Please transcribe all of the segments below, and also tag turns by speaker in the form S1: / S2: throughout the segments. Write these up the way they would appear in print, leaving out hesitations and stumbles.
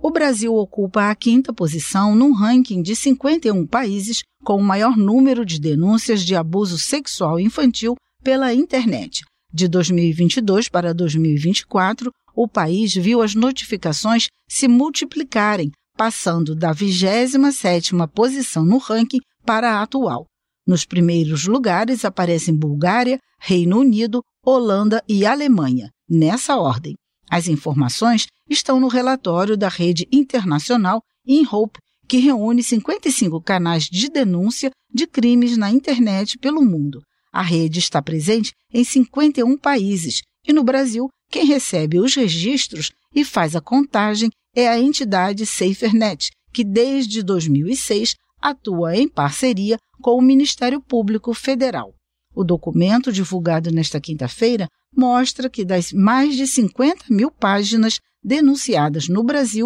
S1: O Brasil ocupa a 5ª posição num ranking de 51 países com o maior número de denúncias de abuso sexual infantil pela internet. De 2022 para 2024, o país viu as notificações se multiplicarem, passando da 27ª posição no ranking para a atual. Nos primeiros lugares aparecem Bulgária, Reino Unido, Holanda e Alemanha, nessa ordem. As informações estão no relatório da rede internacional InHope, que reúne 55 canais de denúncia de crimes na internet pelo mundo. A rede está presente em 51 países e no Brasil, quem recebe os registros e faz a contagem é a entidade SaferNet, que desde 2006 atua em parceria com o Ministério Público Federal. O documento divulgado nesta quinta-feira mostra que das mais de 50 mil páginas denunciadas no Brasil,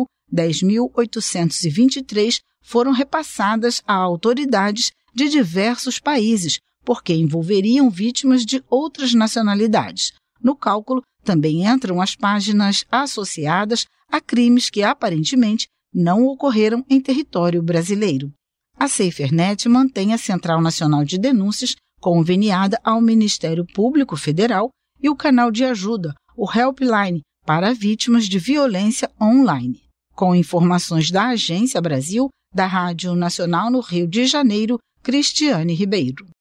S1: 10.823 foram repassadas a autoridades de diversos países, porque envolveriam vítimas de outras nacionalidades. No cálculo também entram as páginas associadas a crimes que aparentemente não ocorreram em território brasileiro. A SaferNet mantém a Central Nacional de Denúncias conveniada ao Ministério Público Federal e o canal de ajuda, o Helpline, para vítimas de violência online. Com informações da Agência Brasil, da Rádio Nacional no Rio de Janeiro, Cristiane Ribeiro.